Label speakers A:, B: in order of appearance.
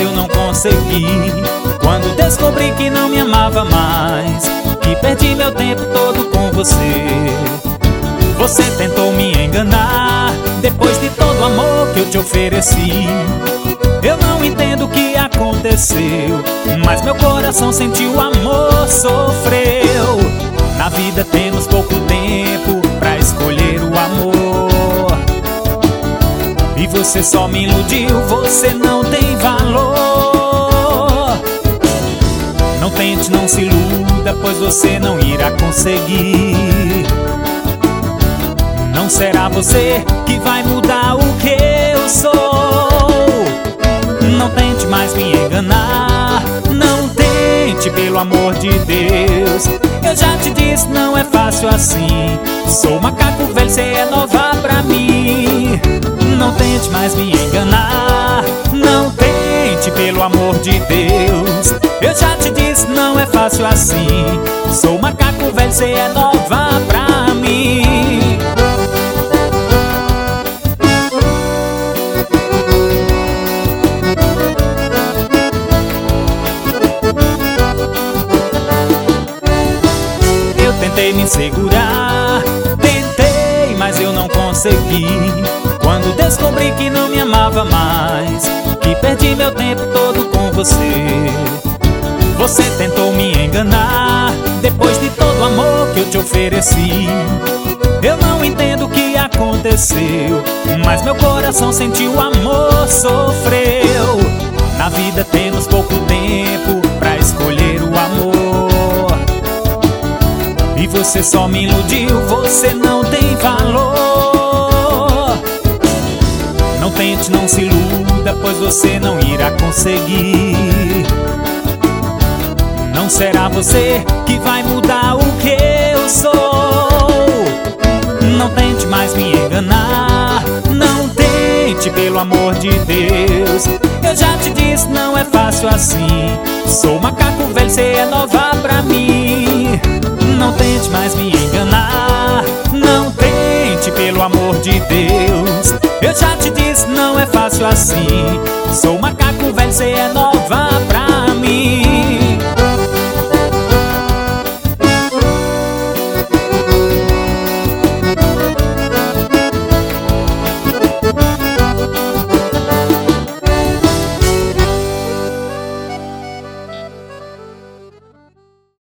A: eu não consegui. Quando descobri que não me amava mais, que perdi meu tempo todo com você. Você tentou me enganar, depois de todo o amor que eu te ofereci. Eu não entendo o que aconteceu, mas meu coração sentiu amor, sofreu. Na vida temos pouco tempo pra escolher o amor, e você só me iludiu, você não tem valor. Não tente, não se iluda, pois você não irá conseguir. Não será você que vai mudar o que eu sou. Não tente mais me enganar, não tente, pelo amor de Deus. Eu já te disse, não é fácil assim. Sou macaco velho, cê é nova pra mim. Não tente mais me enganar, não tente, pelo amor de Deus. Eu já te disse, não é fácil assim. Sou macaco velho, cê é nova pra mim. Tentei me segurar, tentei, mas eu não consegui. Quando descobri que não me amava mais, que perdi meu tempo todo com você. Você tentou me enganar, depois de todo o amor que eu te ofereci. Eu não entendo o que aconteceu, mas meu coração sentiu amor, sofreu. Na vida temos pouco tempo pra escolher o amor, e você só me iludiu, você não tem valor. Não tente, não se iluda, pois você não irá conseguir. Não será você que vai mudar o que eu sou. Não tente mais me enganar, não tente, pelo amor de Deus. Eu já te disse, não é fácil assim. Sou macaco velho, cê é nova pra mim. Não tente mais me enganar, não tente, pelo amor de Deus. Eu já te disse, não é fácil assim. Sou macaco velho, cê é nova pra mim.